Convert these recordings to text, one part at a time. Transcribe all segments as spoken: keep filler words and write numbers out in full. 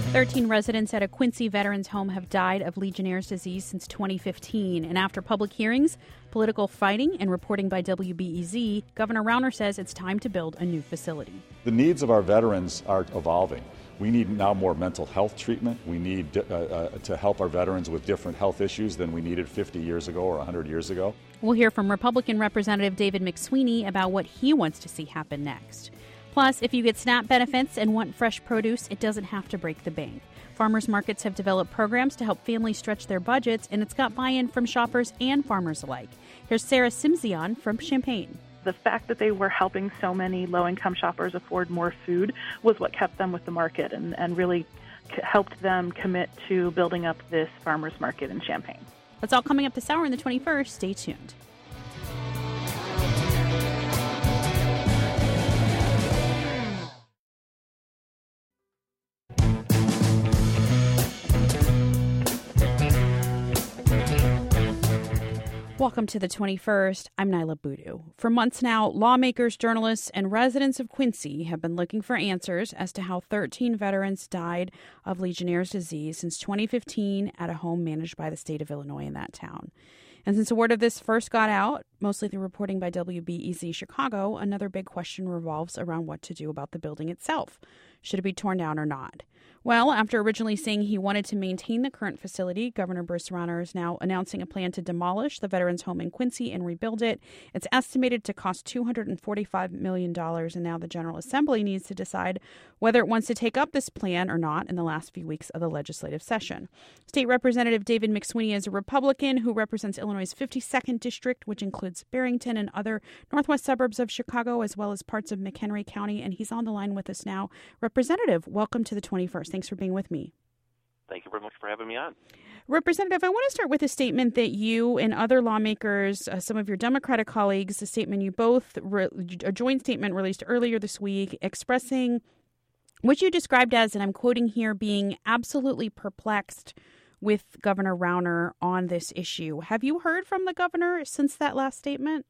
thirteen residents at a Quincy veterans home have died of Legionnaire's disease since twenty fifteen. And after public hearings, political fighting, and reporting by W B E Z, Governor Rauner says it's time to build a new facility. The needs of our veterans are evolving. We need now more mental health treatment. We need uh, uh, to help our veterans with different health issues than we needed fifty years ago or one hundred years ago. We'll hear from Republican Representative David McSweeney about what he wants to see happen next. Plus, if you get SNAP benefits and want fresh produce, it doesn't have to break the bank. Farmers markets have developed programs to help families stretch their budgets, and it's got buy-in from shoppers and farmers alike. Here's Sarah Simzion from Champaign. The fact that they were helping so many low-income shoppers afford more food was what kept them with the market and, and really c- helped them commit to building up this farmers market in Champaign. That's all coming up this hour on the twenty-first. Stay tuned. Welcome to the twenty-first. I'm Nyla Boodoo. For months now, lawmakers, journalists, and residents of Quincy have been looking for answers as to how thirteen veterans died of Legionnaire's disease since twenty fifteen at a home managed by the state of Illinois in that town. And since the word of this first got out, mostly through reporting by W B E Z Chicago, another big question revolves around what to do about the building itself. Should it be torn down or not? Well, after originally saying he wanted to maintain the current facility, Governor Bruce Rauner is now announcing a plan to demolish the veterans' home in Quincy and rebuild it. It's estimated to cost two hundred forty-five million dollars, and now the General Assembly needs to decide whether it wants to take up this plan or not in the last few weeks of the legislative session. State Representative David McSweeney is a Republican who represents Illinois' fifty-second District, which includes Barrington and other northwest suburbs of Chicago, as well as parts of McHenry County, and he's on the line with us now. Representative, welcome to the twenty-first. Thanks for being with me. Thank you very much for having me on. Representative, I want to start with a statement that you and other lawmakers, uh, some of your Democratic colleagues, a statement you both, re- a joint statement released earlier this week expressing what you described as, and I'm quoting here, being absolutely perplexed with Governor Rauner on this issue. Have you heard from the governor since that last statement?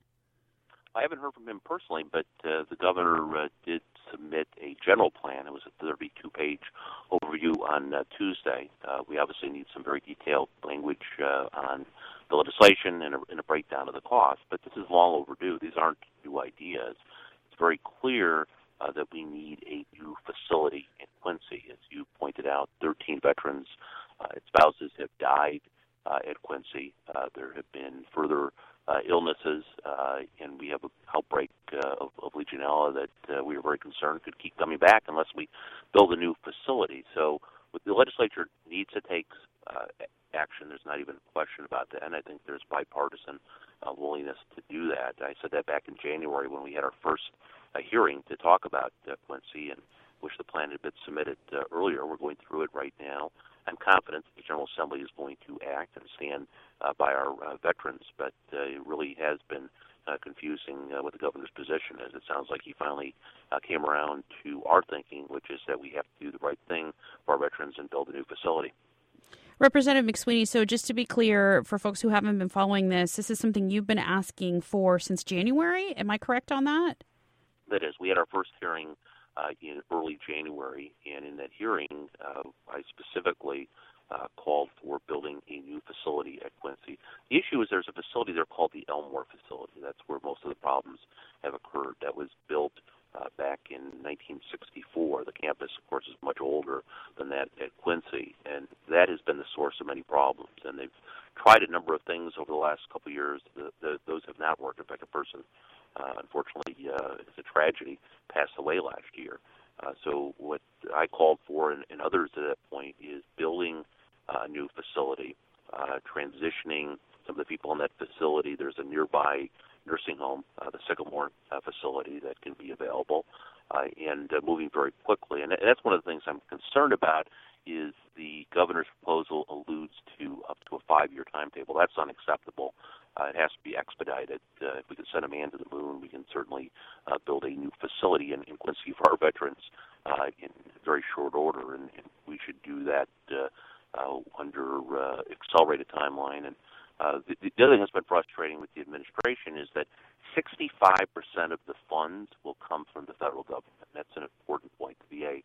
I haven't heard from him personally, but uh, the governor uh, did submit a general plan. It was a thirty-two page overview on uh, Tuesday. Uh, we obviously need some very detailed language uh, on the legislation and a, and a breakdown of the cost, but this is long overdue. These aren't new ideas. It's very clear uh, that we need a new facility in Quincy. As you pointed out, thirteen veterans, uh, spouses have died uh, at Quincy. Uh, there have been further Uh, illnesses, uh, and we have an outbreak uh, of, of Legionella that uh, we are very concerned could keep coming back unless we build a new facility. So the legislature needs to take uh, action. There's not even a question about that, and I think there's bipartisan uh, willingness to do that. I said that back in January when we had our first uh, hearing to talk about uh, Quincy, and wish the plan had been submitted uh, earlier. We're going through it right now. I'm confident that the General Assembly is going to act and stand uh, by our uh, veterans, but uh, it really has been uh, confusing uh, with the governor's position, as it sounds like he finally uh, came around to our thinking, which is that we have to do the right thing for our veterans and build a new facility. Representative McSweeney, so just to be clear, for folks who haven't been following this, this is something you've been asking for since January. Am I correct on that? That is. We had our first hearing Uh, in early January, and in that hearing, uh, I specifically uh, called for building a new facility at Quincy. The issue is there's a facility there called the Elmore facility. That's where most of the problems have occurred. That was built uh, back in nineteen sixty-four. The campus, of course, is much older than that at Quincy, and that has been the source of many problems. And they've tried a number of things over the last couple of years. The, the, those have not worked. In fact, a person Uh, unfortunately, uh, it's a tragedy, passed away last year. Uh, so what I called for, and, and others at that point, is building uh, a new facility, uh, transitioning some of the people in that facility. There's a nearby nursing home, uh, the Sycamore uh, facility, that can be available, uh, and uh, moving very quickly. And that's one of the things I'm concerned about is the governor's proposal alludes to up to a five-year timetable. That's unacceptable. Uh, it has to be expedited. Uh, if we can send a man to the moon, we can certainly uh, build a new facility in, in Quincy for our veterans uh, in very short order, and, and we should do that uh, uh, under uh, accelerated timeline. And uh, the, the other thing that's been frustrating with the administration is that sixty-five percent of the funds will come from the federal government. That's an important point. The V A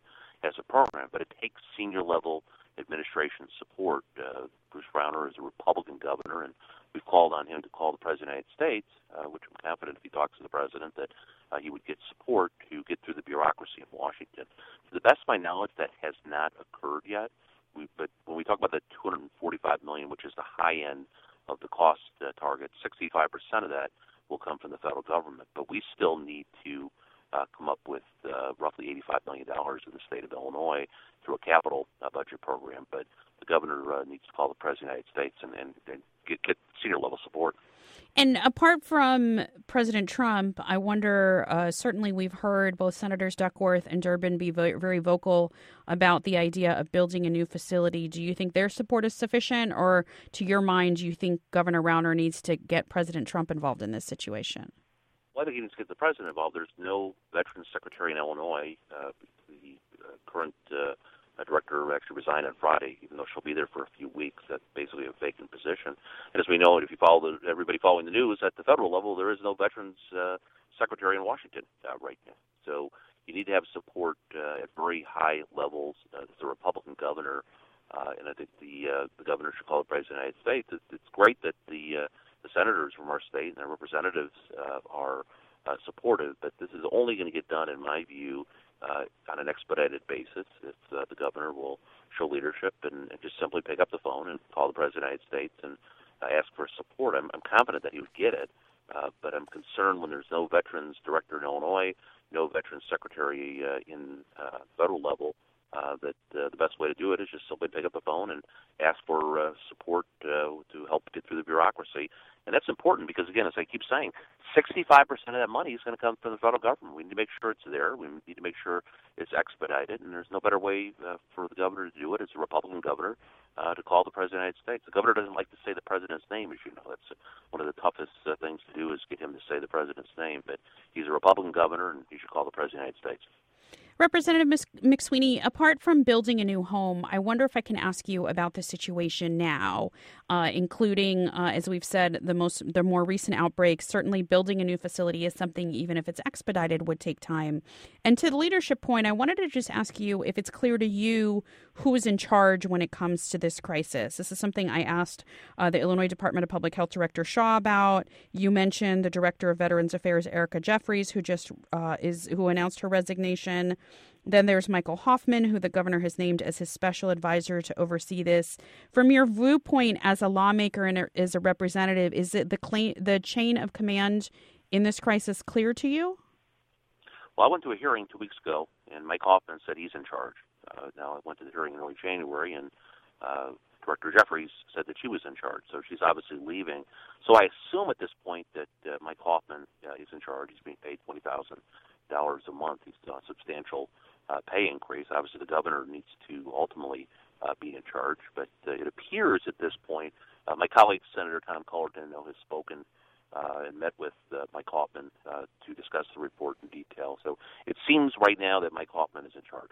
as a program, but it takes senior-level administration support. Uh, Bruce Browner is a Republican governor, and we've called on him to call the President of the United States, uh, which I'm confident if he talks to the President that uh, he would get support to get through the bureaucracy in Washington. To the best of my knowledge, that has not occurred yet. We, but when we talk about the two hundred forty-five million dollars, which is the high end of the cost uh, target, sixty-five percent of that will come from the federal government. But we still need to uh, come up with uh, roughly eighty-five million dollars in the state of Illinois through a capital uh, budget program. But the governor uh, needs to call the President of the United States and, and, and get, get senior-level support. And apart from President Trump, I wonder, uh, certainly we've heard both Senators Duckworth and Durbin be very, very vocal about the idea of building a new facility. Do you think their support is sufficient, or to your mind, do you think Governor Rauner needs to get President Trump involved in this situation? Well, I think he needs to get the President involved. There's no Veterans Secretary in Illinois. Uh, the uh, current uh, director actually resigned on Friday, even though she'll be there for a few weeks. That's basically a vacant position. And as we know, if you follow the, everybody following the news, at the federal level, there is no Veterans uh, Secretary in Washington uh, right now. So you need to have support uh, at very high levels. Uh, it's a Republican governor, uh, and I think the uh, the governor should call the President of the United States. It's, it's great that the uh, the senators from our state and their representatives uh, are uh, supportive, but this is only going to get done, in my view, Uh, on an expedited basis if uh, the governor will show leadership and, and just simply pick up the phone and call the President of the United States and uh, ask for support. I'm, I'm confident that he would get it, uh, but I'm concerned when there's no Veterans Director in Illinois, no Veterans Secretary uh, in uh, federal level, uh, that uh, the best way to do it is just simply pick up the phone and ask for uh, support uh, to help get through the bureaucracy. And that's important because, again, as I keep saying, sixty-five percent of that money is going to come from the federal government. We need to make sure it's there. We need to make sure it's expedited, and there's no better way uh, for the governor to do it as a Republican governor uh, to call the President of the United States. The governor doesn't like to say the President's name, as you know. That's one of the toughest uh, things to do is get him to say the President's name. But he's a Republican governor, and he should call the President of the United States. Representative McSweeney, apart from building a new home, I wonder if I can ask you about the situation now, uh, including, uh, as we've said, the most the more recent outbreaks. Certainly building a new facility is something, even if it's expedited, would take time. And to the leadership point, I wanted to just ask you if it's clear to you who is in charge when it comes to this crisis. This is something I asked uh, the Illinois Department of Public Health Director Shaw about. You mentioned the Director of Veterans Affairs, Erica Jeffries, who just uh, is who announced her resignation. Then there's Michael Hoffman, who the governor has named as his special advisor to oversee this. From your viewpoint as a lawmaker and as a representative, is it the cl- the chain of command in this crisis clear to you? Well, I went to a hearing two weeks ago, and Mike Hoffman said he's in charge. Uh, now, I went to the hearing in early January, and uh, Director Jeffries said that she was in charge, so she's obviously leaving. So I assume at this point that uh, Mike Hoffman uh, is in charge. He's being paid twenty thousand dollars a month. He's done a substantial uh, pay increase. Obviously, the governor needs to ultimately uh, be in charge, but uh, it appears at this point, uh, my colleague, Senator Tom Cullerton, has spoken uh, and met with uh, Mike Hoffman uh, to discuss the report in detail. So it seems right now that Mike Hoffman is in charge.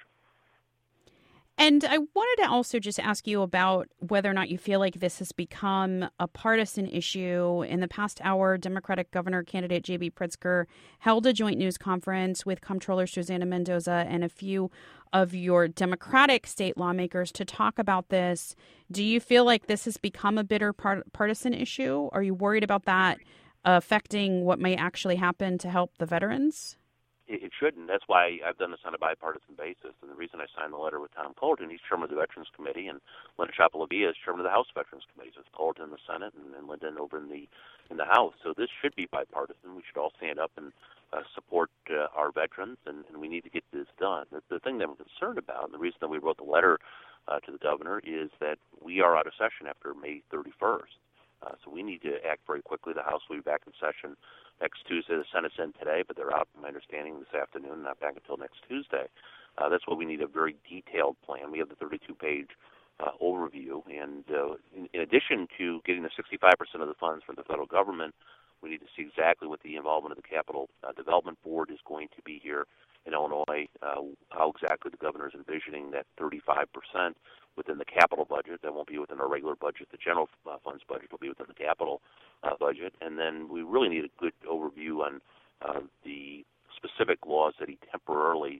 And I wanted to also just ask you about whether or not you feel like this has become a partisan issue. In the past hour, Democratic governor candidate J B Pritzker held a joint news conference with Comptroller Susana Mendoza and a few of your Democratic state lawmakers to talk about this. Do you feel like this has become a bitter part- partisan issue? Are you worried about that affecting what may actually happen to help the veterans? It shouldn't. That's why I've done this on a bipartisan basis. And the reason I signed the letter with Tom Cullerton, he's chairman of the Veterans Committee, and Linda Chapalavia is chairman of the House Veterans Committee. So it's Cullerton in the Senate and, and Linda over in the in the House. So this should be bipartisan. We should all stand up and uh, support uh, our veterans, and, and we need to get this done. The, the thing that I'm concerned about, and the reason that we wrote the letter uh, to the governor, is that we are out of session after May thirty-first. Uh, so we need to act very quickly. The House will be back in session next Tuesday. The Senate's in today, but they're out, my understanding, this afternoon, not back until next Tuesday. Uh, that's why we need a very detailed plan. We have the thirty-two page uh, overview. And uh, in, in addition to getting the sixty-five percent of the funds from the federal government, we need to see exactly what the involvement of the Capital uh, Development Board is going to be here in Illinois, uh, how exactly the governor is envisioning that thirty-five percent within the capital budget. That won't be within our regular budget. The general uh, funds budget will be within the capital uh, budget. And then we really need a good overview on uh, the specific laws that he temporarily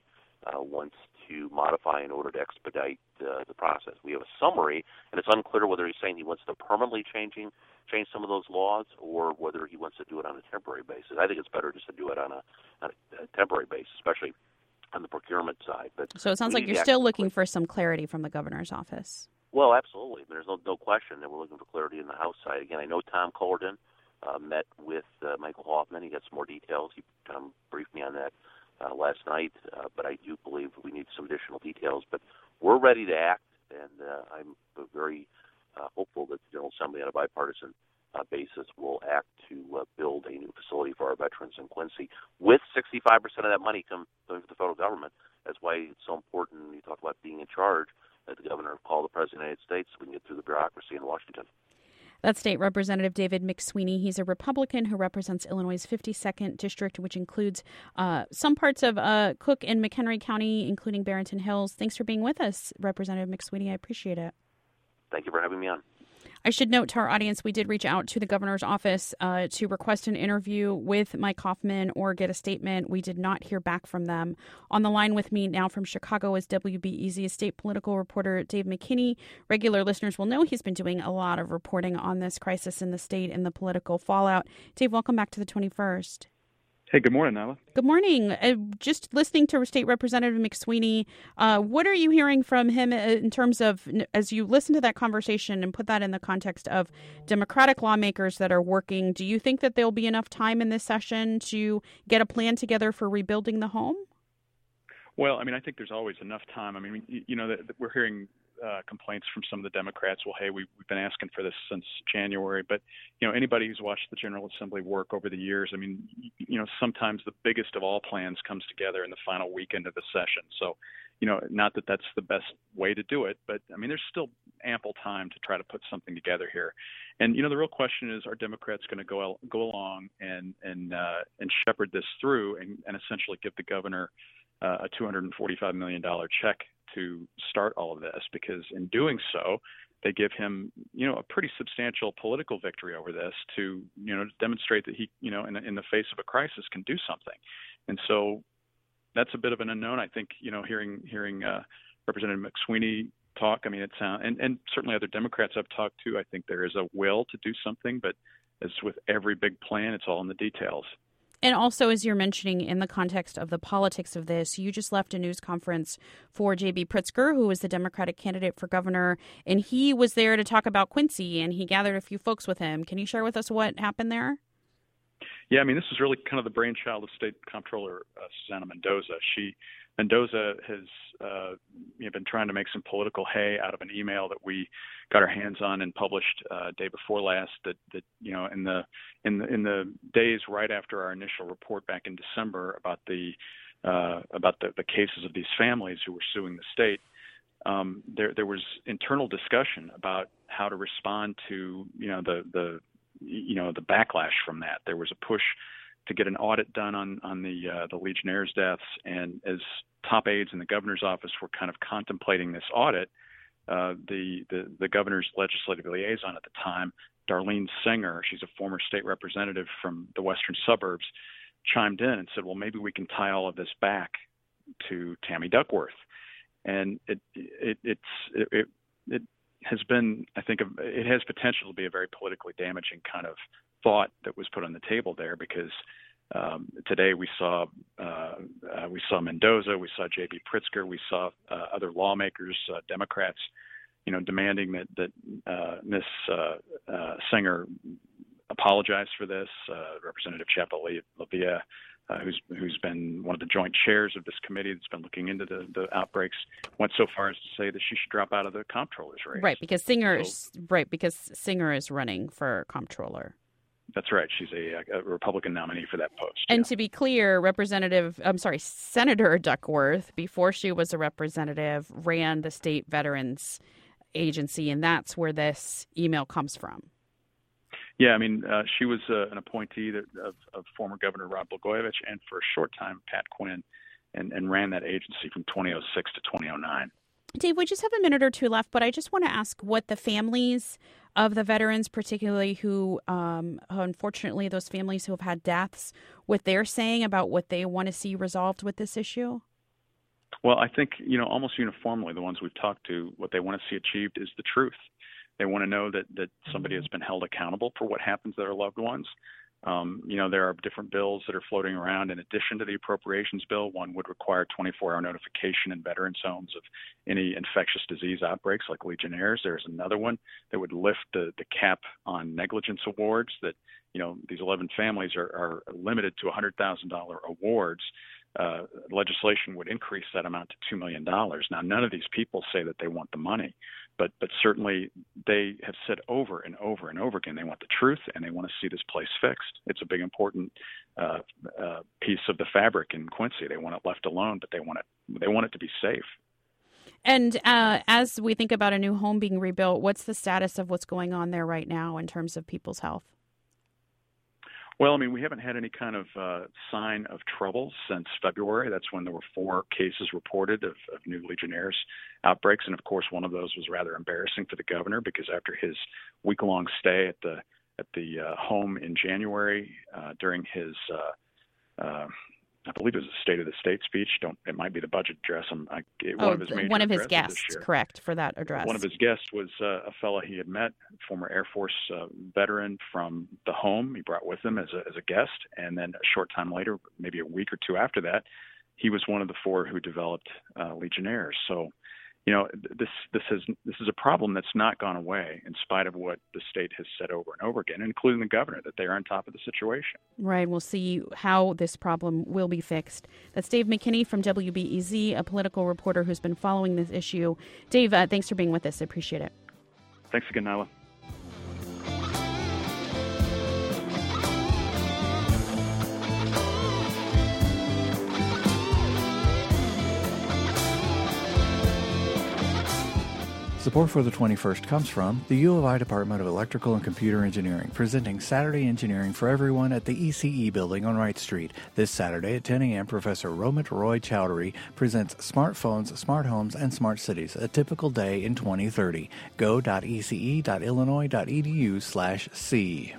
uh, wants to modify in order to expedite uh, the process. We have a summary, and it's unclear whether he's saying he wants to permanently changing change some of those laws or whether he wants to do it on a temporary basis. I think it's better just to do it on a, on a temporary basis, especially on the procurement side. But so it sounds like you're still looking for some clarity from the governor's office. Well, absolutely. There's no, no question that we're looking for clarity in the House side. Again, I know Tom Cullerton uh, met with uh, Michael Hoffman. He got some more details. He Tom briefed me on that uh, last night, uh, but I do believe we need some additional details. But we're ready to act, and uh, I'm very uh, hopeful that the General Assembly, on a bipartisan uh, basis, will act to uh, build a new facility for our veterans in Quincy, with sixty-five percent of that money come from the federal government. That's why it's so important when you talk about being in charge, that the governor call the President of the United States so we can get through the bureaucracy in Washington. That's State Representative David McSweeney. He's a Republican who represents Illinois' fifty-second District, which includes uh, some parts of uh, Cook and McHenry County, including Barrington Hills. Thanks for being with us, Representative McSweeney. I appreciate it. Thank you for having me on. I should note to our audience, we did reach out to the governor's office uh, to request an interview with Mike Hoffman or get a statement. We did not hear back from them. On the line with me now from Chicago is W B E Z state political reporter Dave McKinney. Regular listeners will know he's been doing a lot of reporting on this crisis in the state and the political fallout. Dave, welcome back to the twenty-first. Hey, good morning, Nyla. Good morning. Uh, just listening to State Representative McSweeney, uh, what are you hearing from him in terms of, as you listen to that conversation and put that in the context of Democratic lawmakers that are working, do you think that there'll be enough time in this session to get a plan together for rebuilding the home? Well, I mean, I think there's always enough time. I mean, you know, we're hearing uh, complaints from some of the Democrats. Well, hey, we've been asking for this since January. But, you know, anybody who's watched the General Assembly work over the years, I mean, you know, sometimes the biggest of all plans comes together in the final weekend of the session. So, you know, not that that's the best way to do it, but, I mean, there's still ample time to try to put something together here. And, you know, the real question is, are Democrats going to go go along and and uh, and shepherd this through and, and essentially give the governor uh, a two hundred forty-five million dollars check to start all of this? Because in doing so, they give him, you know, a pretty substantial political victory over this to, you know, demonstrate that he, you know, in, in the face of a crisis can do something. And so that's a bit of an unknown. I think, you know, hearing hearing uh, Representative McSweeney talk, I mean, it sounds, and, and certainly other Democrats I've talked to, I think there is a will to do something, but as with every big plan, it's all in the details. And also, as you're mentioning, in the context of the politics of this, you just left a news conference for J B Pritzker, who is the Democratic candidate for governor, and he was there to talk about Quincy, and he gathered a few folks with him. Can you share with us what happened there? Yeah, I mean, this is really kind of the brainchild of State Comptroller uh, Susana Mendoza. She Mendoza has uh, you know, been trying to make some political hay out of an email that we got our hands on and published uh, day before last. That, that you know, in the in the in the days right after our initial report back in December about the uh, about the, the cases of these families who were suing the state, um, there there was internal discussion about how to respond to you know the the you know the backlash from that. There was a push to get an audit done on on the uh, the Legionnaires' deaths, and as top aides in the governor's office were kind of contemplating this audit, uh, the, the the governor's legislative liaison at the time, Darlene Singer, she's a former state representative from the western suburbs, chimed in and said, "Well, maybe we can tie all of this back to Tammy Duckworth," and it it it's it, it, it has been, I think, it has potential to be a very politically damaging kind of thought that was put on the table there, because um, today we saw uh, uh, we saw Mendoza, we saw J B Pritzker, we saw uh, other lawmakers, uh, Democrats, you know, demanding that that uh, Miss uh, uh, Singer apologize for this. Uh, Representative Chapel-Lavia, uh, who's who's been one of the joint chairs of this committee that's been looking into the, the outbreaks, went so far as to say that she should drop out of the comptroller's race. Right, because Singer, so, right, because Singer is running for comptroller. That's right. She's a, a Republican nominee for that post. And yeah. to be clear, Representative, I'm sorry, Senator Duckworth, before she was a representative, ran the state veterans agency, and that's where this email comes from. Yeah, I mean, uh, she was uh, an appointee that, of, of former Governor Rod Blagojevich, and for a short time, Pat Quinn, and, and ran that agency from twenty oh six to twenty oh nine. Dave, we just have a minute or two left, but I just want to ask what the families of the veterans, particularly who, um, unfortunately, those families who have had deaths, what they're saying about what they want to see resolved with this issue? Well, I think, you know, almost uniformly, the ones we've talked to, what they want to see achieved is the truth. They want to know that, that somebody has been held accountable for what happens to their loved ones. Um, you know, there are different bills that are floating around. In addition to the appropriations bill, one would require twenty-four hour notification in veterans' homes of any infectious disease outbreaks like Legionnaires. There's another one that would lift the, the cap on negligence awards, that, you know, these eleven families are, are limited to one hundred thousand dollars awards. Uh, legislation would increase that amount to two million dollars. Now, none of these people say that they want the money, but but certainly they have said over and over and over again they want the truth and they want to see this place fixed. It's a big, important uh, uh, piece of the fabric in Quincy. They want it left alone, but they want it they want it to be safe. And uh, as we think about a new home being rebuilt, what's the status of what's going on there right now in terms of people's health? Well, I mean, we haven't had any kind of uh, sign of trouble since February. That's when there were four cases reported of, of new Legionnaires outbreaks. And, of course, one of those was rather embarrassing for the governor because after his week-long stay at the at the uh, home in January uh, during his, uh, uh, I believe it was a State of the State speech. Don't it might be the budget address. I'm, I, it, oh, one of his major one of his addresses guests, this year. Correct, for that address. One of his guests was uh, a fellow he had met, former Air Force uh, veteran from the home. He brought with him as a, as a guest, and then a short time later, maybe a week or two after that, he was one of the four who developed uh, Legionnaires. So, you know, this this has this is a problem that's not gone away, in spite of what the state has said over and over again, including the governor, that they are on top of the situation. Right. We'll see how this problem will be fixed. That's Dave McKinney from W B E Z, a political reporter who's been following this issue. Dave, uh, thanks for being with us. I appreciate it. Thanks again, Nyla. Support for the twenty-first comes from the U of I Department of Electrical and Computer Engineering, presenting Saturday Engineering for Everyone at the E C E building on Wright Street. This Saturday at ten a.m., Professor Romit Roy Chowdhury presents Smartphones, Smart Homes, and Smart Cities, a typical day in twenty thirty. go.ece.illinois.edu slash C.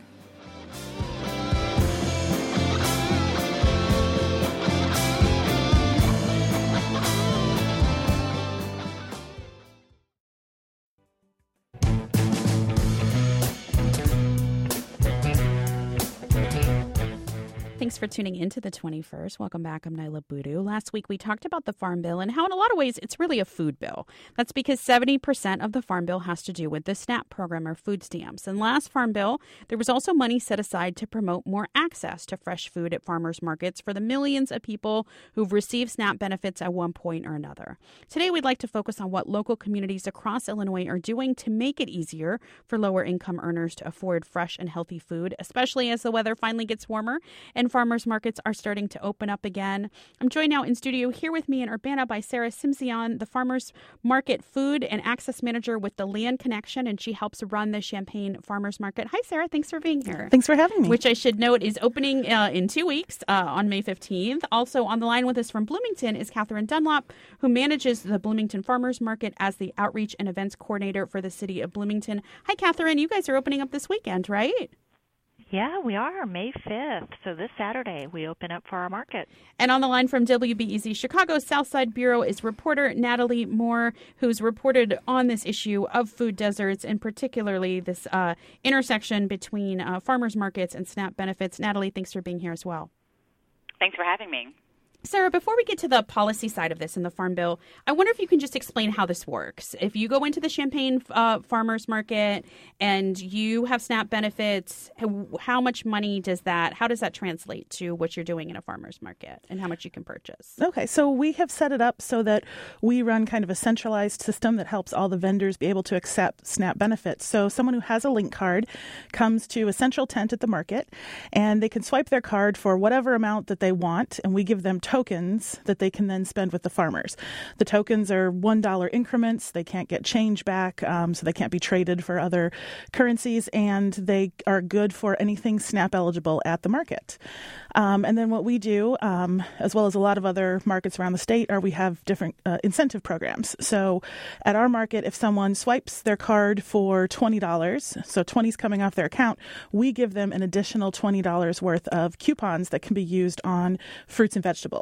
Thanks for tuning in to the twenty-first. Welcome back. I'm Nyla Boodoo. Last week we talked about the Farm Bill and how in a lot of ways it's really a food bill. That's because seventy percent of the Farm Bill has to do with the SNAP program or food stamps. And last Farm Bill, there was also money set aside to promote more access to fresh food at farmers markets for the millions of people who've received SNAP benefits at one point or another. Today we'd like to focus on what local communities across Illinois are doing to make it easier for lower income earners to afford fresh and healthy food, especially as the weather finally gets warmer and farmers markets are starting to open up again. I'm joined now in studio here with me in Urbana by Sarah Simsion, the Farmers Market Food and Access Manager with the Land Connection, and she helps run the Champaign Farmers Market. Hi, Sarah. Thanks for being here. Thanks for having me. Which I should note is opening uh, in two weeks uh, on May fifteenth. Also on the line with us from Bloomington is Catherine Dunlop, who manages the Bloomington Farmers Market as the Outreach and Events Coordinator for the City of Bloomington. Hi, Catherine. You guys are opening up this weekend, right? Yeah, we are, May fifth. So this Saturday, we open up for our market. And on the line from W B E Z Chicago's Southside Bureau is reporter Natalie Moore, who's reported on this issue of food deserts, and particularly this uh, intersection between uh, farmers markets and SNAP benefits. Natalie, thanks for being here as well. Thanks for having me. Sarah, before we get to the policy side of this in the Farm Bill, I wonder if you can just explain how this works. If you go into the Champaign uh, Farmers Market and you have SNAP benefits, how, how much money does that, how does that translate to what you're doing in a farmer's market and how much you can purchase? Okay, so we have set it up so that we run kind of a centralized system that helps all the vendors be able to accept SNAP benefits. So someone who has a link card comes to a central tent at the market and they can swipe their card for whatever amount that they want, and we give them tokens that they can then spend with the farmers. The tokens are one dollar increments. They can't get change back, um, so they can't be traded for other currencies, and they are good for anything SNAP eligible at the market. Um, and then what we do, um, as well as a lot of other markets around the state, are we have different uh, incentive programs. So at our market, if someone swipes their card for twenty dollars, so twenty is coming off their account, we give them an additional twenty dollars worth of coupons that can be used on fruits and vegetables.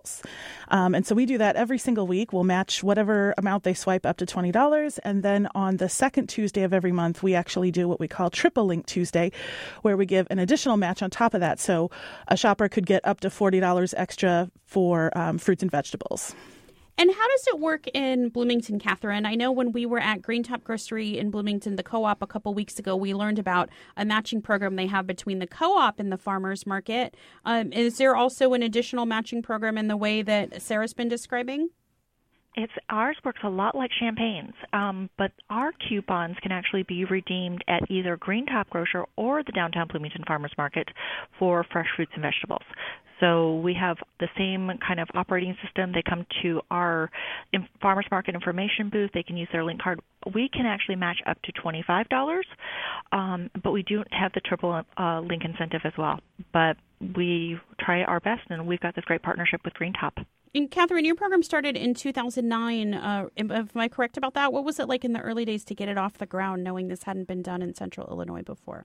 vegetables. Um, and so we do that every single week. We'll match whatever amount they swipe up to twenty dollars. And then on the second Tuesday of every month, we actually do what we call Triple Link Tuesday, where we give an additional match on top of that. So a shopper could get up to forty dollars extra for um, fruits and vegetables. And how does it work in Bloomington, Catherine? I know when we were at Green Top Grocery in Bloomington, the co-op, a couple weeks ago, we learned about a matching program they have between the co-op and the farmers market. Um, is there also an additional matching program in the way that Sarah's been describing? It's ours works a lot like Champagne's, um, but our coupons can actually be redeemed at either Green Top Grocer or the Downtown Bloomington Farmers Market for fresh fruits and vegetables. So we have the same kind of operating system. They come to our farmers market information booth. They can use their link card. We can actually match up to twenty-five dollars, um, but we do have the triple uh, link incentive as well. But we try our best, and we've got this great partnership with Green Top. And Catherine, your program started in two thousand nine. Uh, am, am I correct about that? What was it like in the early days to get it off the ground, knowing this hadn't been done in Central Illinois before?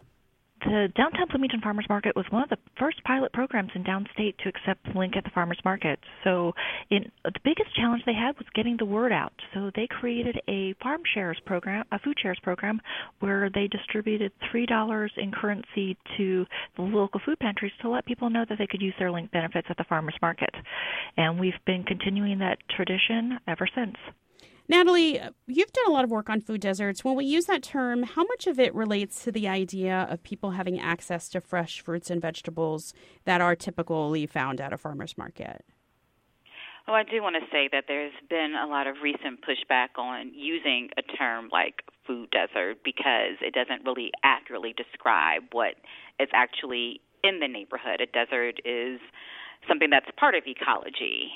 The Downtown Bloomington Farmers Market was one of the first pilot programs in downstate to accept Link at the farmers market. So in, the biggest challenge they had was getting the word out. So they created a farm shares program, a food shares program, where they distributed three dollars in currency to the local food pantries to let people know that they could use their Link benefits at the farmers market. And we've been continuing that tradition ever since. Natalie, you've done a lot of work on food deserts. When we use that term, how much of it relates to the idea of people having access to fresh fruits and vegetables that are typically found at a farmer's market? Well, I do want to say that there's been a lot of recent pushback on using a term like food desert because it doesn't really accurately describe what is actually in the neighborhood. A desert is something that's part of ecology.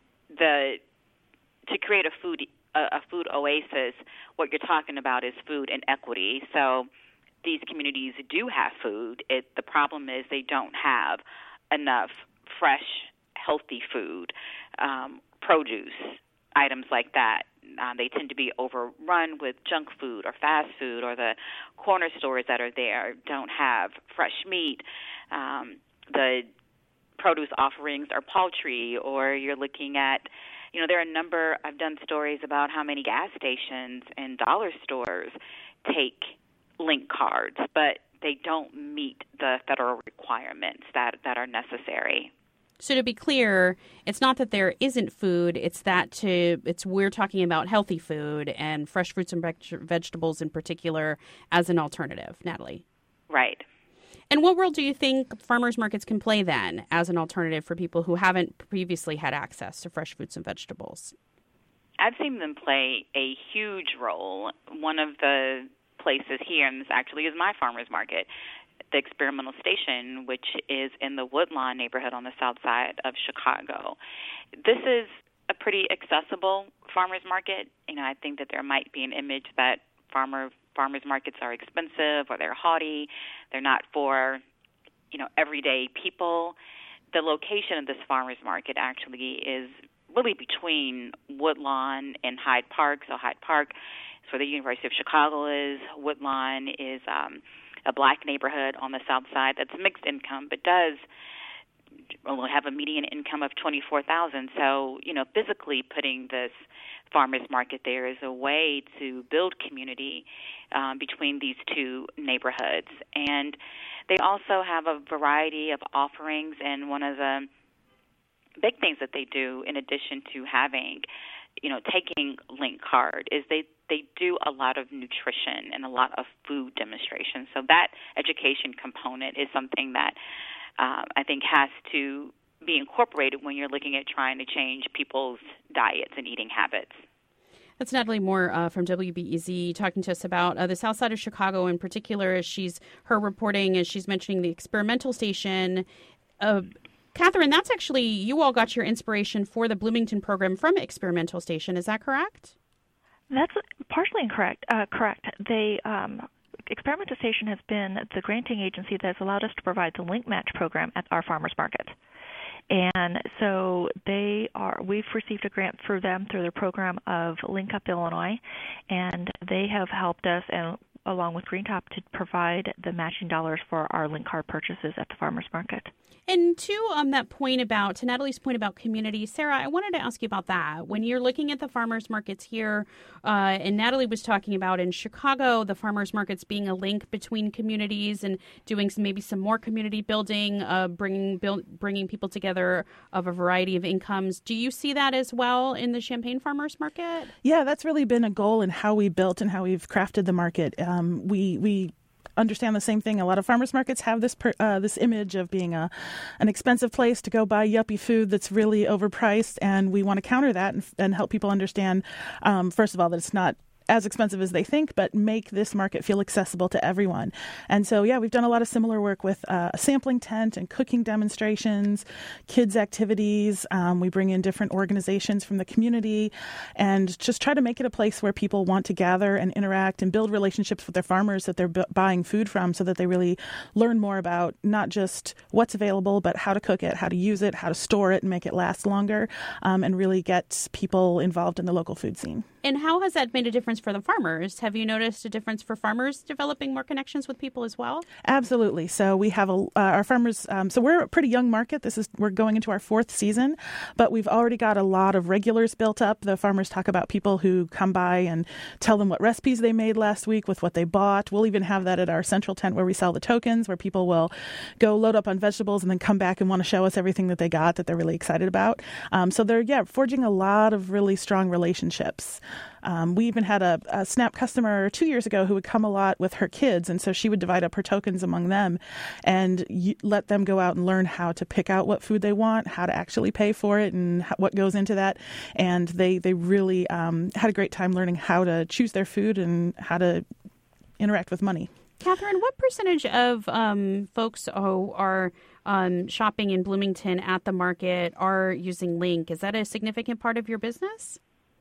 The to create a food a food oasis, what you're talking about is food inequity. So these communities do have food. It, the problem is they don't have enough fresh, healthy food, um, produce, items like that. Uh, they tend to be overrun with junk food or fast food, or the corner stores that are there don't have fresh meat. Um, the produce offerings are paltry, or you're looking at You know, there are a number, I've done stories about how many gas stations and dollar stores take link cards, but they don't meet the federal requirements that, that are necessary. So to be clear, it's not that there isn't food, it's that to it's we're talking about healthy food and fresh fruits and vegetables in particular as an alternative. Natalie? Right. And what role do you think farmers markets can play then as an alternative for people who haven't previously had access to fresh fruits and vegetables? I've seen them play a huge role. One of the places here, and this actually is my farmers market, the Experimental Station, which is in the Woodlawn neighborhood on the south side of Chicago. This is a pretty accessible farmers market. You know, I think that there might be an image that farmer farmers markets are expensive or they're haughty. They're not for, you know, everyday people. The location of this farmers market actually is really between Woodlawn and Hyde Park. So Hyde Park is where the University of Chicago is. Woodlawn is um, a black neighborhood on the south side that's mixed income, but does will have a median income of twenty-four thousand dollars. So, you know, physically putting this farmers market there is a way to build community um, between these two neighborhoods. And they also have a variety of offerings, and one of the big things that they do, in addition to having, you know, taking Link Card, is they, they do a lot of nutrition and a lot of food demonstrations. So that education component is something that uh, I think has to be incorporated when you're looking at trying to change people's diets and eating habits. That's Natalie Moore uh, from W B E Z talking to us about uh, the south side of Chicago in particular, as she's her reporting, as she's mentioning the Experimental Station. Uh, Catherine, that's actually, you all got your inspiration for the Bloomington program from Experimental Station. Is that correct? That's partially incorrect. Uh, correct. They um, Experimental Station has been the granting agency that has allowed us to provide the Link Match program at our farmers market. And so they are. We've received a grant for them through their program of Link Up Illinois, and they have helped us, and along with Green Top, to provide the matching dollars for our Link Card purchases at the farmers market. And to um, that point about, to Natalie's point about community, Sarah, I wanted to ask you about that. When you're looking at the farmers markets here, uh, and Natalie was talking about in Chicago, the farmers markets being a link between communities and doing some, maybe some more community building, uh, bringing build, bringing people together of a variety of incomes. Do you see that as well in the Champaign farmers market? Yeah, that's really been a goal in how we built and how we've crafted the market. Um, we we. understand the same thing. A lot of farmers markets have this per, uh, this image of being a an expensive place to go buy yuppie food that's really overpriced, and we want to counter that and, and help people understand, um, first of all, that it's not as expensive as they think, but make this market feel accessible to everyone. And so, yeah, we've done a lot of similar work with uh, a sampling tent and cooking demonstrations, kids activities. Um, we bring in different organizations from the community and just try to make it a place where people want to gather and interact and build relationships with their farmers that they're b- buying food from, so that they really learn more about not just what's available, but how to cook it, how to use it, how to store it and make it last longer, um, and really get people involved in the local food scene. And how has that made a difference for the farmers? Have you noticed a difference for farmers developing more connections with people as well? Absolutely. So we have a, uh, our farmers. Um, so we're a pretty young market. This is we're going into our fourth season, but we've already got a lot of regulars built up. The farmers talk about people who come by and tell them what recipes they made last week with what they bought. We'll even have that at our central tent where we sell the tokens, where people will go load up on vegetables and then come back and want to show us everything that they got that they're really excited about. Um, so they're yeah forging a lot of really strong relationships. Um, we even had a, a SNAP customer two years ago who would come a lot with her kids, and so she would divide up her tokens among them and y- let them go out and learn how to pick out what food they want, how to actually pay for it, and h- what goes into that. And they, they really um, had a great time learning how to choose their food and how to interact with money. Catherine, what percentage of um, folks who are um, shopping in Bloomington at the market are using Link? Is that a significant part of your business?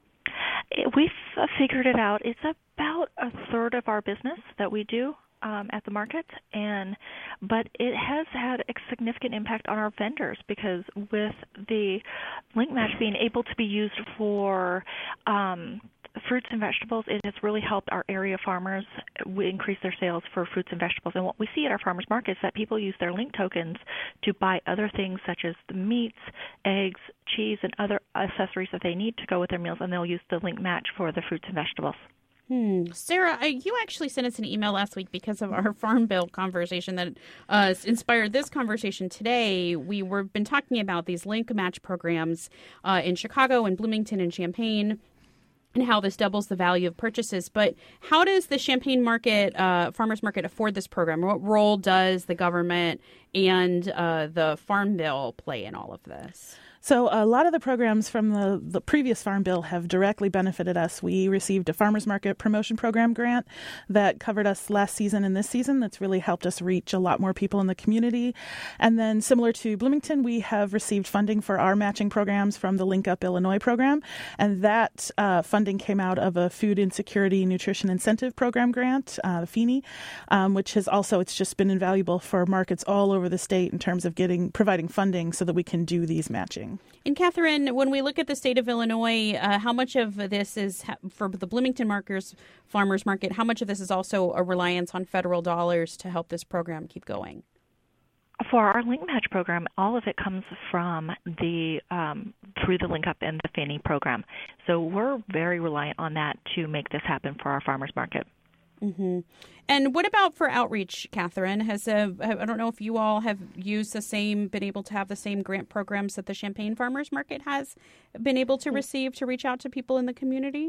We've figured it out. It's about a third of our business that we do um, at the market, and but it has had a significant impact on our vendors, because with the Link Match being able to be used for um, fruits and vegetables, it has really helped our area farmers increase their sales for fruits and vegetables. And what we see at our farmers market is that people use their Link tokens to buy other things such as the meats, eggs, cheese, and other accessories that they need to go with their meals, and they'll use the Link Match for the fruits and vegetables. Hmm. Sarah, uh, you actually sent us an email last week because of our Farm Bill conversation that uh, inspired this conversation today. We were been talking about these Link Match programs uh, in Chicago and Bloomington and Champaign, and how this doubles the value of purchases. But how does the Champaign market, uh, farmers market, afford this program? What role does the government and uh, the Farm Bill play in all of this? So a lot of the programs from the, the previous Farm Bill have directly benefited us. We received a farmers market promotion program grant that covered us last season and this season. That's really helped us reach a lot more people in the community. And then similar to Bloomington, we have received funding for our matching programs from the Link Up Illinois program. And that uh, funding came out of a Food Insecurity Nutrition Incentive Program grant, uh, the F I N I, um, which has also, it's just been invaluable for markets all over the state in terms of getting providing funding so that we can do these matching. And Catherine, when we look at the state of Illinois, uh, how much of this is for the Bloomington Markers Farmers Market? How much of this is also a reliance on federal dollars to help this program keep going? For our Link Match program, all of it comes from the um, through the Link Up and the F I N I program. So we're very reliant on that to make this happen for our farmers market. Mm-hmm. And what about for outreach, Catherine? Has a, I don't know if you all have used the same, been able to have the same grant programs that the Champaign Farmers Market has been able to receive to reach out to people in the community?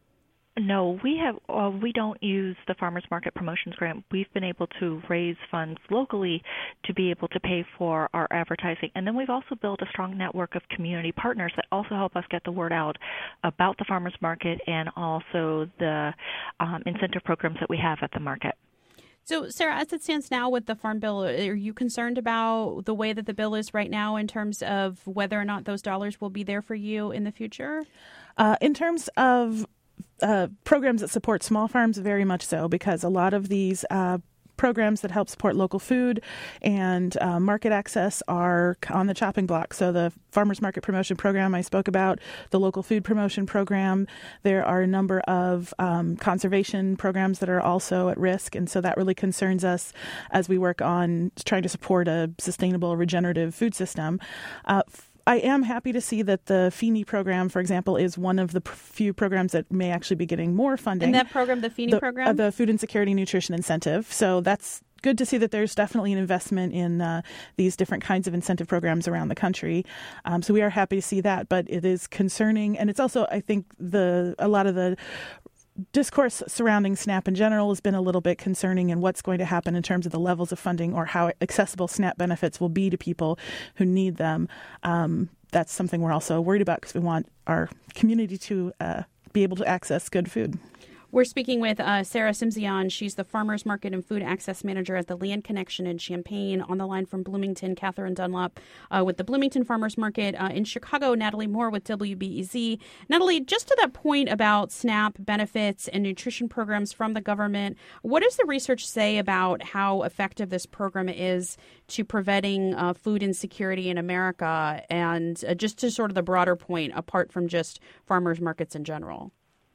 No, we have. Uh, we don't use the Farmers Market Promotions Grant. We've been able to raise funds locally to be able to pay for our advertising, and then we've also built a strong network of community partners that also help us get the word out about the farmers market and also the um, incentive programs that we have at the market. So, Sarah, as it stands now with the Farm Bill, are you concerned about the way that the bill is right now in terms of whether or not those dollars will be there for you in the future? Uh, in terms of Uh, programs that support small farms, very much so, because a lot of these uh, programs that help support local food and uh, market access are on the chopping block. So the Farmers Market Promotion Program I spoke about, the Local Food Promotion Program, there are a number of um, conservation programs that are also at risk, and so that really concerns us as we work on trying to support a sustainable, regenerative food system. Uh, I am happy to see that the Feeney program, for example, is one of the pr- few programs that may actually be getting more funding. And that program, the Feeney the, program? Uh, the Food Insecurity Nutrition Incentive. So that's good to see that there's definitely an investment in uh, these different kinds of incentive programs around the country. Um, so we are happy to see that, but it is concerning. And it's also, I think, the a lot of the discourse surrounding SNAP in general has been a little bit concerning, and what's going to happen in terms of the levels of funding or how accessible SNAP benefits will be to people who need them. Um, that's something we're also worried about because we want our community to uh, be able to access good food. We're speaking with uh, Sarah Simzian. She's the Farmers Market and Food Access Manager at the Land Connection in Champaign. On the line from Bloomington, Catherine Dunlop uh, with the Bloomington Farmers Market. Uh, in Chicago, Natalie Moore with W B E Z. Natalie, just to that point about SNAP benefits and nutrition programs from the government, what does the research say about how effective this program is to preventing uh, food insecurity in America? And uh, just to sort of the broader point, apart from just farmers markets in general.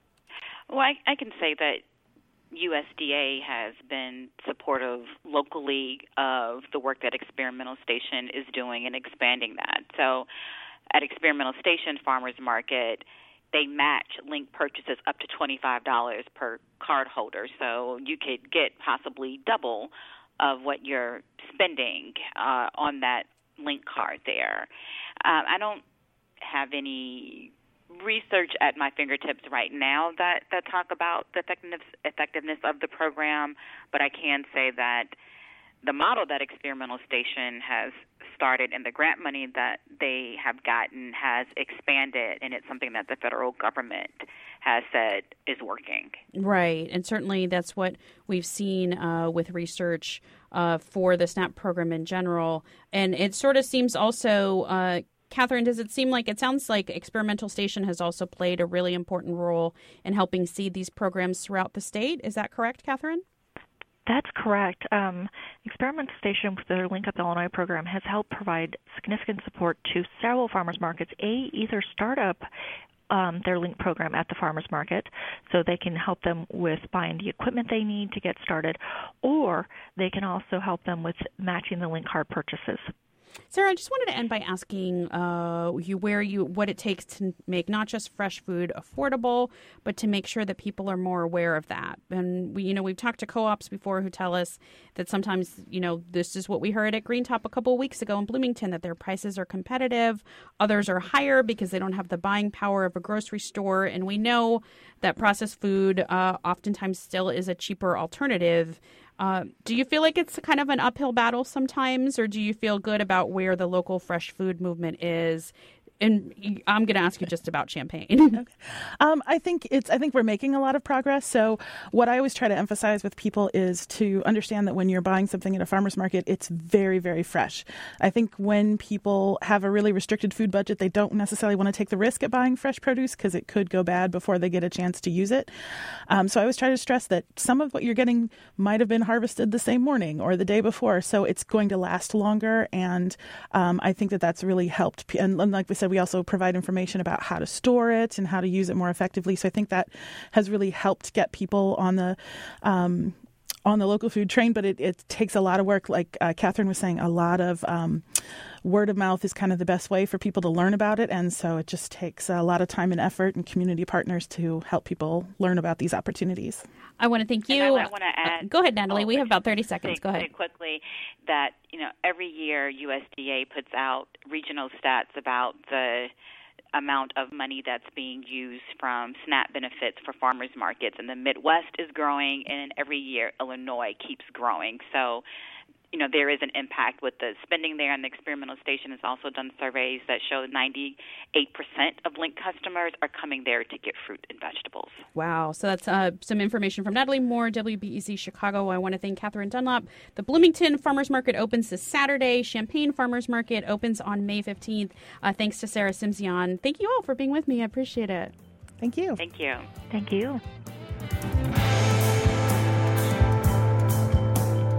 Well, I, I can say that U S D A has been supportive locally of the work that Experimental Station is doing and expanding that. So at Experimental Station Farmers Market, they match link purchases up to twenty-five dollars per card holder. So you could get possibly double of what you're spending uh, on that link card there. Um, I don't have any research at my fingertips right now that, that talk about the effectiveness, effectiveness of the program, but I can say that the model that Experimental Station has started and the grant money that they have gotten has expanded, and it's something that the federal government has said is working. Right, and certainly that's what we've seen uh, with research uh, for the SNAP program in general, and it sort of seems also uh, Catherine, does it seem like it sounds like Experimental Station has also played a really important role in helping seed these programs throughout the state? Is that correct, Catherine? That's correct. Um, Experimental Station with their Link Up Illinois program has helped provide significant support to several farmers markets, A, either start up um, their Link program at the farmers market so they can help them with buying the equipment they need to get started, or they can also help them with matching the Link card purchases. Sarah, I just wanted to end by asking uh, you where you what it takes to make not just fresh food affordable, but to make sure that people are more aware of that. And we, you know, we've talked to co-ops before who tell us that sometimes, you know, this is what we heard at Green Top a couple of weeks ago in Bloomington, that their prices are competitive, others are higher because they don't have the buying power of a grocery store, and we know that processed food uh, oftentimes still is a cheaper alternative. Uh, do you feel like it's kind of an uphill battle sometimes, or do you feel good about where the local fresh food movement is? And I'm going to ask you just about Champaign. Okay. Um, I think it's. I think we're making a lot of progress. So what I always try to emphasize with people is to understand that when you're buying something at a farmer's market, it's very, very fresh. I think when people have a really restricted food budget, they don't necessarily want to take the risk at buying fresh produce because it could go bad before they get a chance to use it. Um, so I always try to stress that some of what you're getting might have been harvested the same morning or the day before, so it's going to last longer. And um, I think that that's really helped. And like we said, we also provide information about how to store it and how to use it more effectively. So I think that has really helped get people on the um, on the local food train. But it, it takes a lot of work. Like uh, Catherine was saying, a lot of um, word of mouth is kind of the best way for people to learn about it. And so it just takes a lot of time and effort and community partners to help people learn about these opportunities. I want to thank you. And I, I want to add. Uh, go ahead, Natalie. Oh, we have about thirty seconds. Go ahead. Quickly, that you know, every year U S D A puts out regional stats about the amount of money that's being used from SNAP benefits for farmers markets, and the Midwest is growing, and every year Illinois keeps growing. So, you know, there is an impact with the spending there, and the Experimental Station has also done surveys that show ninety-eight percent of Link customers are coming there to get fruit and vegetables. Wow. So that's uh, some information from Natalie Moore, W B E Z Chicago. I want to thank Catherine Dunlop. The Bloomington Farmers Market opens this Saturday. Champaign Farmers Market opens on May fifteenth. Uh, thanks to Sarah Simzian. Thank you all for being with me. I appreciate it. Thank you. Thank you. Thank you.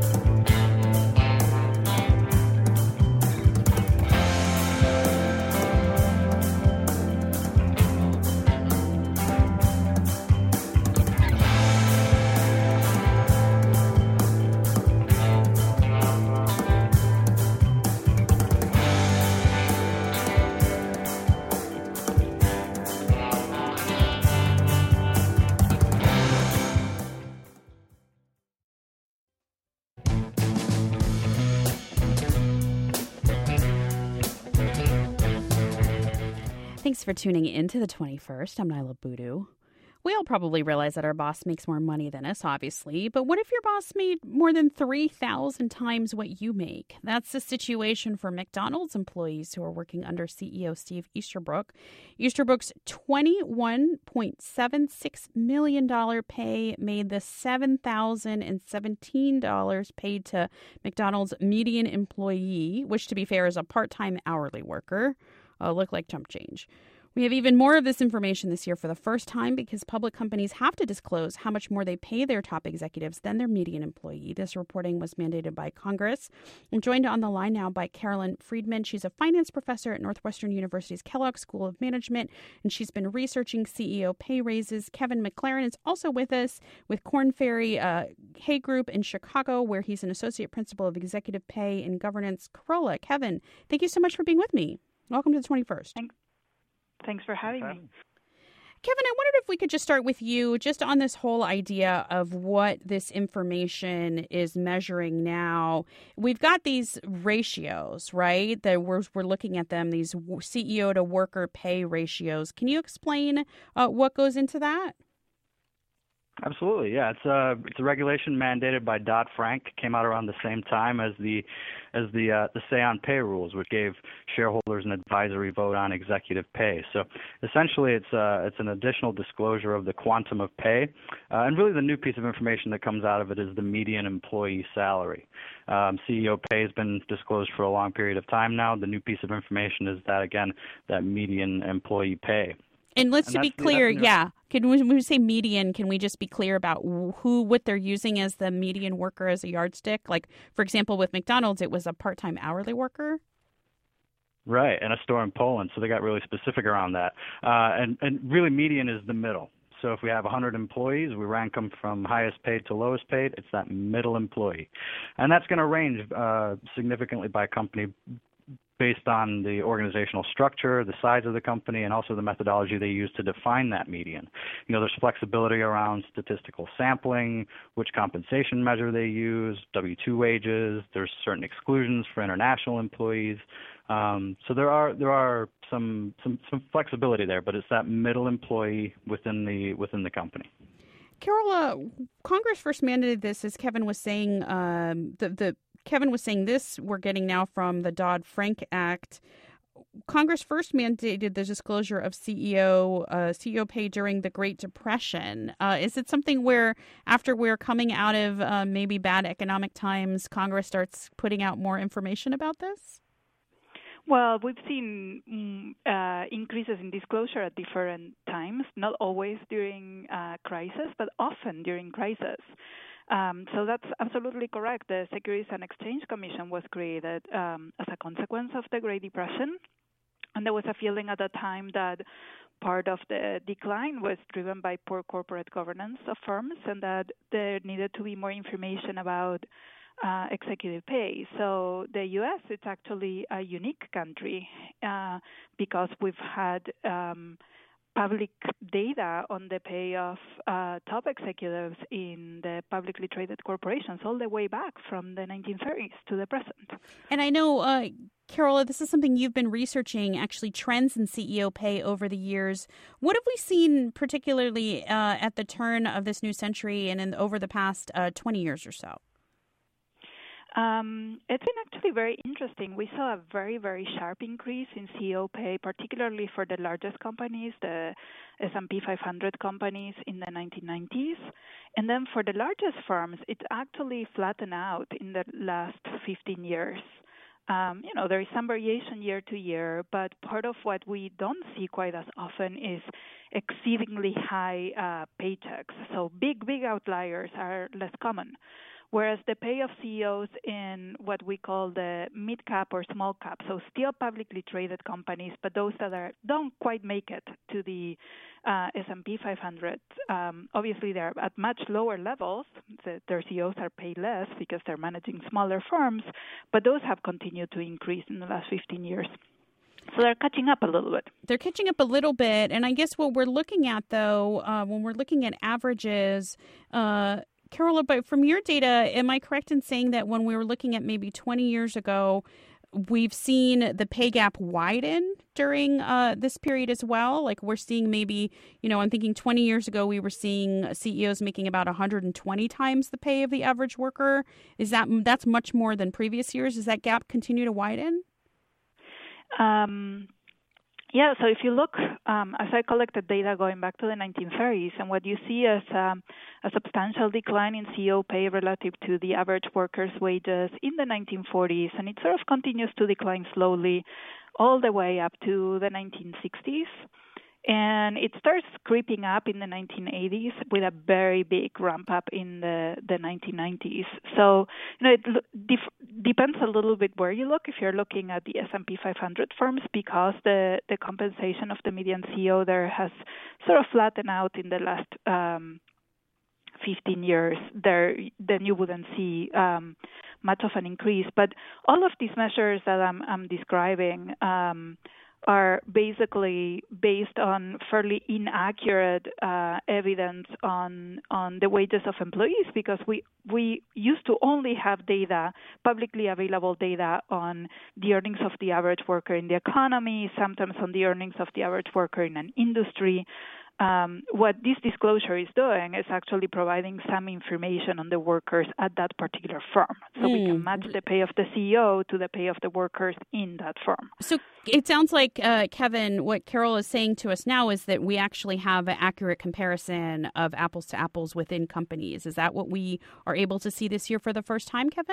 Thanks for tuning in to the twenty-first. I'm Nyla Boodoo. We all probably realize that our boss makes more money than us, obviously, but what if your boss made more than three thousand times what you make? That's the situation for McDonald's employees who are working under C E O Steve Easterbrook. Easterbrook's twenty-one point seven six million dollars pay made the seven thousand seventeen dollars paid to McDonald's median employee, which, to be fair, is a part-time hourly worker. Uh, look like chump change. We have even more of this information this year for the first time because public companies have to disclose how much more they pay their top executives than their median employee. This reporting was mandated by Congress. I'm joined on the line now by Carolyn Friedman. She's a finance professor at Northwestern University's Kellogg School of Management, and she's been researching C E O pay raises. Kevin McLaren is also with us with Korn Ferry uh, Hay Group in Chicago, where he's an associate principal of executive pay and governance. Carolla, Kevin, thank you so much for being with me. Welcome to the twenty-first. Thanks. Thanks for having me. Kevin, I wondered if we could just start with you just on this whole idea of what this information is measuring now. We've got these ratios, right, that we're, we're looking at them, these C E O to worker pay ratios. Can you explain uh, what goes into that? Absolutely, yeah. It's a it's a regulation mandated by Dodd-Frank. Came out around the same time as the as the uh, the Say on Pay rules, which gave shareholders an advisory vote on executive pay. So essentially, it's uh, it's an additional disclosure of the quantum of pay, uh, and really the new piece of information that comes out of it is the median employee salary. Um, C E O pay has been disclosed for a long period of time now. The new piece of information is that again that median employee pay. And let's and to be clear, yeah, can we, when we say median, can we just be clear about who, what they're using as the median worker as a yardstick? Like, for example, with McDonald's, it was a part-time hourly worker. Right, and a store in Poland, so they got really specific around that. Uh, and, and really, median is the middle. So if we have one hundred employees, we rank them from highest paid to lowest paid. It's that middle employee. And that's going to range uh, significantly by company based on the organizational structure, the size of the company, and also the methodology they use to define that median. You know, there's flexibility around statistical sampling, which compensation measure they use, W two wages. There's certain exclusions for international employees. Um, so there are there are some, some some flexibility there, but it's that middle employee within the within the company. Carolla, Congress first mandated this, as Kevin was saying. Um, the the Kevin was saying this we're getting now from the Dodd-Frank Act. Congress first mandated the disclosure of C E O uh, C E O pay during the Great Depression. Uh, is it something where after we're coming out of uh, maybe bad economic times, Congress starts putting out more information about this? Well, we've seen uh, increases in disclosure at different times, not always during uh, crisis, but often during crisis. Um, so that's absolutely correct. The Securities and Exchange Commission was created um, as a consequence of the Great Depression. And there was a feeling at the time that part of the decline was driven by poor corporate governance of firms and that there needed to be more information about uh, executive pay. So the U S, it's actually a unique country uh, because we've had um, public data on the pay of uh, top executives in the publicly traded corporations all the way back from the nineteen thirties to the present. And I know, uh, Carolla, this is something you've been researching, actually trends in C E O pay over the years. What have we seen particularly uh, at the turn of this new century and in, over the past uh, twenty years or so? Um, it's been actually very interesting. We saw a very, very sharp increase in C E O pay, particularly for the largest companies, the S and P five hundred companies in the nineteen nineties. And then for the largest firms, it's actually flattened out in the last fifteen years. Um, you know, there is some variation year to year, but part of what we don't see quite as often is exceedingly high uh, paychecks. So big, big outliers are less common. Whereas the pay of C E Os in what we call the mid-cap or small-cap, so still publicly traded companies, but those that are, don't quite make it to the uh, S and P five hundred, um, obviously they're at much lower levels. The, their C E Os are paid less because they're managing smaller firms, but those have continued to increase in the last fifteen years. So they're catching up a little bit. They're catching up a little bit. And I guess what we're looking at, though, uh, when we're looking at averages, uh, Carolla, but from your data, am I correct in saying that when we were looking at maybe twenty years ago, we've seen the pay gap widen during uh, this period as well. Like we're seeing maybe, you know, I'm thinking twenty years ago, we were seeing C E Os making about one hundred twenty times the pay of the average worker. Is that, that's much more than previous years? Does that gap continue to widen? Um, yeah, so if you look, um, as I collected data going back to the nineteen thirties, and what you see is um, a substantial decline in C E O pay relative to the average worker's wages in the nineteen forties, and it sort of continues to decline slowly all the way up to the nineteen sixties. And it starts creeping up in the nineteen eighties with a very big ramp up in the, the nineteen nineties. So, you know, it def- depends a little bit where you look. If you're looking at the S and P five hundred firms, because the, the compensation of the median C E O there has sort of flattened out in the last um, fifteen years, there then you wouldn't see um, much of an increase. But all of these measures that I'm, I'm describing um, are basically based on fairly inaccurate uh, evidence on on the wages of employees, because we we used to only have data, publicly available data, on the earnings of the average worker in the economy, sometimes on the earnings of the average worker in an industry. Um, what this disclosure is doing is actually providing some information on the workers at that particular firm. So mm. we can match the pay of the C E O to the pay of the workers in that firm. So it sounds like, uh, Kevin, what Carol is saying to us now is that we actually have an accurate comparison of apples to apples within companies. Is that what we are able to see this year for the first time, Kevin?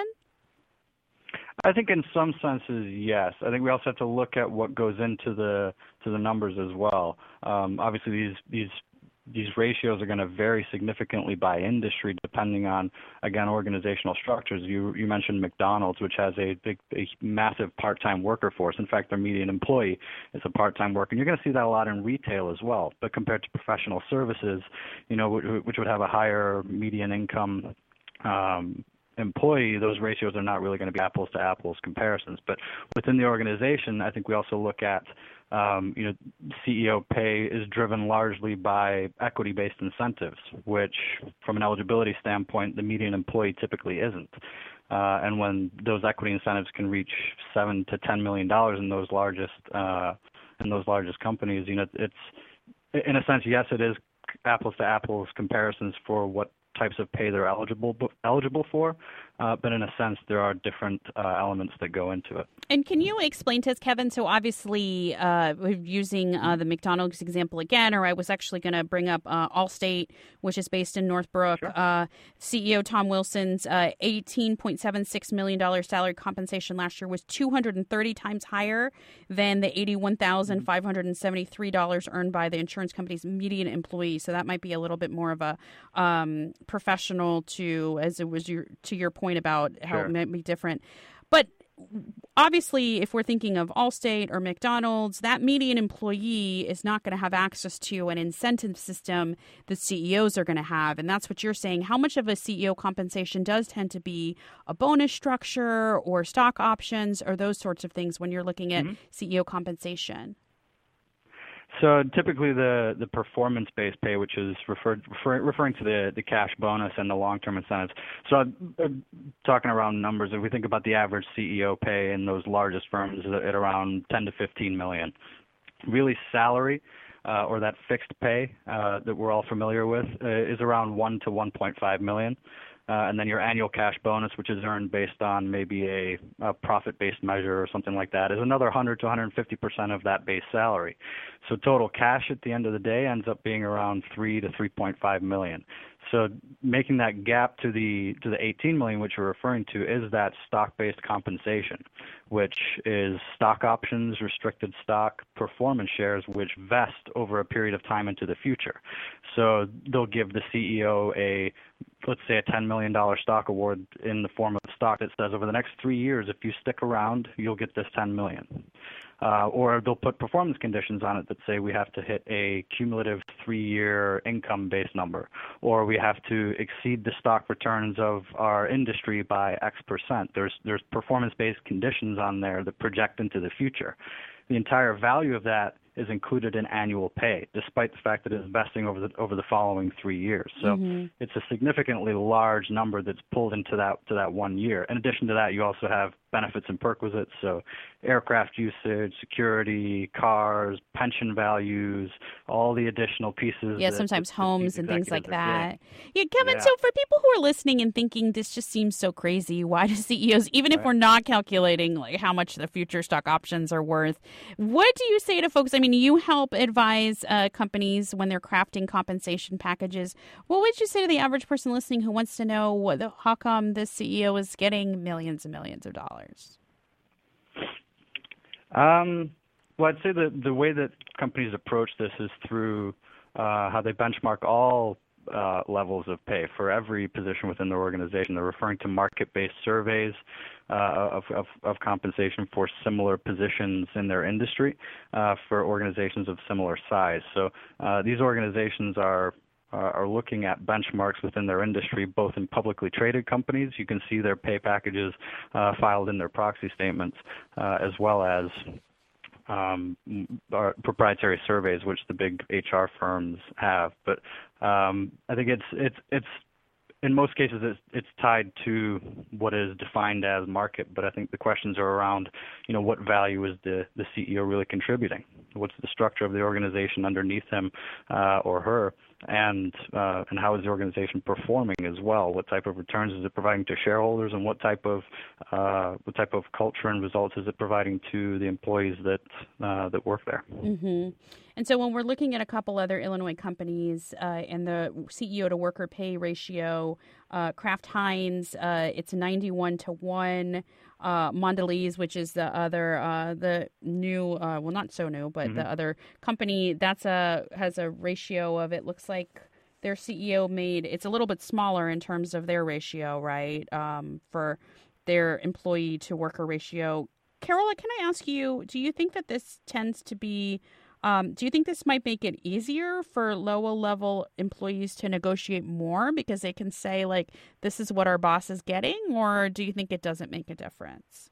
I think in some senses, yes. I think we also have to look at what goes into the to the numbers as well. Um, obviously, these these these ratios are going to vary significantly by industry, depending on, again, organizational structures. You you mentioned McDonald's, which has a big, a massive part-time worker force. In fact, their median employee is a part-time worker, and you're going to see that a lot in retail as well. But compared to professional services, you know, which would have a higher median income Um, employee, those ratios are not really going to be apples to apples comparisons. But within the organization, I think we also look at, um, you know, C E O pay is driven largely by equity-based incentives, which from an eligibility standpoint, the median employee typically isn't. Uh, and when those equity incentives can reach seven to ten million dollars in those largest uh, in those largest companies, you know, it's in a sense, yes, it is apples to apples comparisons for what types of pay they're eligible eligible for, uh, but in a sense, there are different uh, elements that go into it. And can you explain to us, Kevin, so obviously uh, using uh, the McDonald's example again, or I was actually going to bring up uh, Allstate, which is based in Northbrook. Sure. Uh, C E O Tom Wilson's uh, eighteen point seven six million dollars salary compensation last year was two hundred thirty times higher than the eighty-one thousand five hundred seventy-three dollars earned by the insurance company's median employee. So that might be a little bit more of a um, professional to, as it was your, to your point about how sure. it might be different. But obviously, if we're thinking of Allstate or McDonald's, that median employee is not going to have access to an incentive system that C E Os are going to have. And that's what you're saying. How much of a C E O compensation does tend to be a bonus structure or stock options or those sorts of things when you're looking at mm-hmm. C E O compensation? So typically the, the performance-based pay, which is referred refer, referring to the, the cash bonus and the long-term incentives. So uh, talking around numbers, if we think about the average C E O pay in those largest firms at around ten to fifteen million. Really salary uh, or that fixed pay uh, that we're all familiar with uh, is around one to one point five million. Uh, and then your annual cash bonus, which is earned based on maybe a, a profit-based measure or something like that, is another one hundred to one hundred fifty percent of that base salary. So total cash at the end of the day ends up being around three to three point five million. So making that gap to the to the eighteen million, which you're referring to, is that stock-based compensation, which is stock options, restricted stock, performance shares, which vest over a period of time into the future. So they'll give the C E O a, let's say, a ten million dollars stock award in the form of stock that says over the next three years, if you stick around, you'll get this ten million dollars. Uh, or they'll put performance conditions on it that say we have to hit a cumulative three-year income-based number, or we have to exceed the stock returns of our industry by X percent. There's there's performance-based conditions on there that project into the future. The entire value of that is included in annual pay, despite the fact that it's vesting over the over the following three years. So mm-hmm. it's a significantly large number that's pulled into that to that one year. In addition to that, you also have benefits and perquisites, so aircraft usage, security, cars, pension values, all the additional pieces. Yeah, that, sometimes that homes and things like that. Yeah, yeah Kevin, yeah. so for people who are listening and thinking this just seems so crazy, why do C E Os, even if right. we're not calculating like how much the future stock options are worth, what do you say to folks? I mean, you help advise uh, companies when they're crafting compensation packages. What would you say to the average person listening who wants to know what the, how come this C E O is getting millions and millions of dollars? Um, well, I'd say that the way that companies approach this is through uh, how they benchmark all uh, levels of pay for every position within their organization. They're referring to market-based surveys uh, of, of, of compensation for similar positions in their industry uh, for organizations of similar size. So uh, these organizations are Uh, are looking at benchmarks within their industry, both in publicly traded companies. You can see their pay packages uh, filed in their proxy statements, uh, as well as um, our proprietary surveys, which the big H R firms have. But um, I think it's it's it's in most cases it's, it's tied to what is defined as market. But I think the questions are around, you know, what value is the the C E O really contributing? What's the structure of the organization underneath him uh, or her? And uh, and how is the organization performing as well? What type of returns is it providing to shareholders, and what type of uh, what type of culture and results is it providing to the employees that uh, that work there? Mm-hmm. And so when we're looking at a couple other Illinois companies uh, and the C E O to worker pay ratio, uh, Kraft Heinz, uh, it's ninety-one to one. Uh, Mondelez, which is the other, uh, the new, uh, well, not so new, but mm-hmm. the other company, that's a has a ratio of, it looks like their C E O made, it's a little bit smaller in terms of their ratio, right, um, for their employee to worker ratio. Carola, can I ask you, do you think that this tends to be, um, do you think this might make it easier for lower level employees to negotiate more because they can say, like, this is what our boss is getting, or do you think it doesn't make a difference?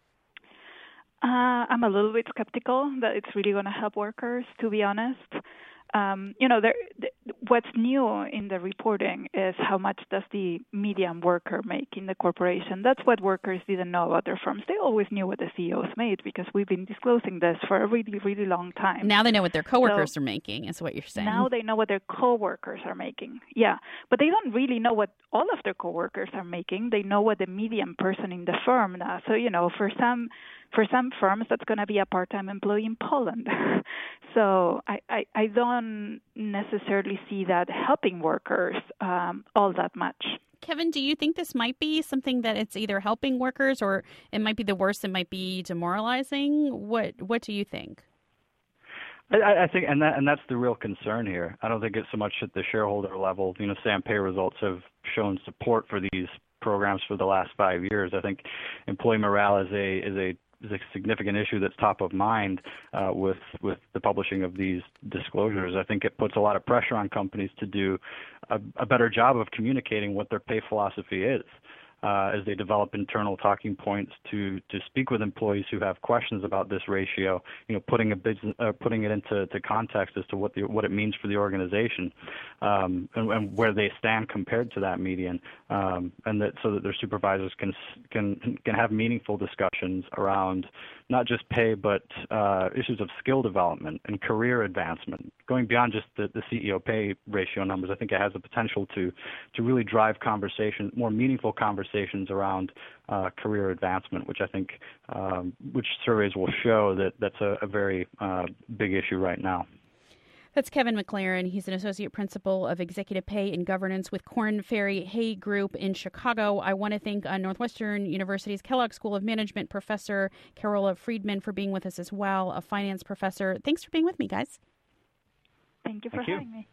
Uh, I'm a little bit skeptical that it's really going to help workers, to be honest. Um, you know, there, th- what's new in the reporting is how much does the median worker make in the corporation. That's what workers didn't know about their firms. They always knew what the C E Os made because we've been disclosing this for a really, really long time. Now they know what their coworkers so, are making, is what you're saying. Now they know what their coworkers are making. Yeah, but they don't really know what all of their coworkers are making. They know what the median person in the firm does. So, you know, for some For some firms, that's going to be a part-time employee in Poland. So I, I, I don't necessarily see that helping workers um, all that much. Kevin, do you think this might be something that it's either helping workers or it might be the worst, it might be demoralizing? What What do you think? I, I think, and that and that's the real concern here. I don't think it's so much at the shareholder level. You know, SAM pay results have shown support for these programs for the last five years. I think employee morale is a is a is a significant issue that's top of mind uh, with with the publishing of these disclosures. I think it puts a lot of pressure on companies to do a, a better job of communicating what their pay philosophy is uh, as they develop internal talking points to to speak with employees who have questions about this ratio. You know, putting a business, uh, putting it into to context as to what the what it means for the organization um, and, and where they stand compared to that median, um, and that so that their supervisors can can can have meaningful discussions around not just pay, but uh, issues of skill development and career advancement. Going beyond just the, the C E O pay ratio numbers, I think it has the potential to to really drive conversation, more meaningful conversations around uh, career advancement, which I think, um, which surveys will show that that's a, a very uh, big issue right now. That's Kevin McLaren. He's an associate principal of executive pay and governance with Korn Ferry Hay Group in Chicago. I want to thank uh, Northwestern University's Kellogg School of Management professor Carola Friedman for being with us as well, a finance professor. Thanks for being with me, guys. Thank you for Thank you. having me.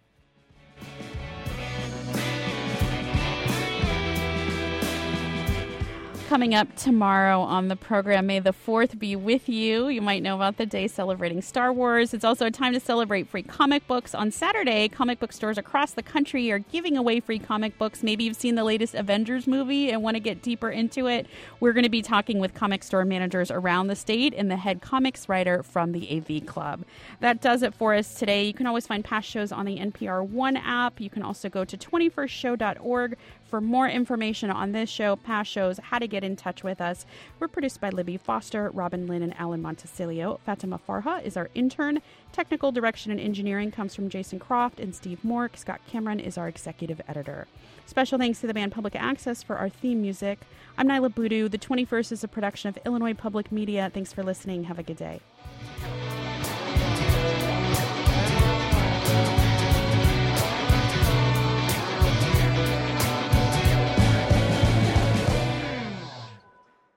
coming up tomorrow on the program. May the fourth be with you. You might know about the day celebrating Star Wars. It's also a time to celebrate free comic books. On Saturday, comic book stores across the country are giving away free comic books. Maybe you've seen the latest Avengers movie and want to get deeper into it. We're going to be talking with comic store managers around the state and the head comics writer from the A V Club. That does it for us today. You can always find past shows on the N P R One app. You can also go to twenty-first show dot org for more information on this show, past shows, how to get in touch with us. We're produced by Libby Foster, Robin Lynn, and Alan Montesilio. Fatima Farha is our intern. Technical direction and engineering comes from Jason Croft and Steve Mork. Scott Cameron is our executive editor. Special thanks to the band Public Access for our theme music. I'm Nyla Boodoo. The twenty-first is a production of Illinois Public Media. Thanks for listening. Have a good day.